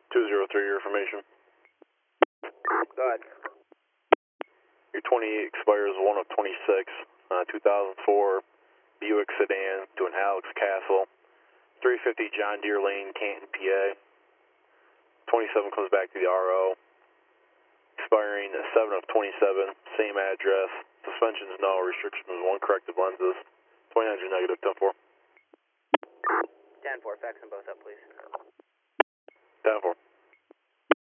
203, your information. Go ahead. Your 28 expires 1 of 26, 2004 Buick sedan to an Alex Castle, 350 John Deere Lane, Canton, PA. 27 comes back to the RO. Expiring 7 of 27, same address. Suspensions no, restrictions 1, corrective lenses. 29's your negative, 10-4. 10-4, fax them both up, please. 10-4.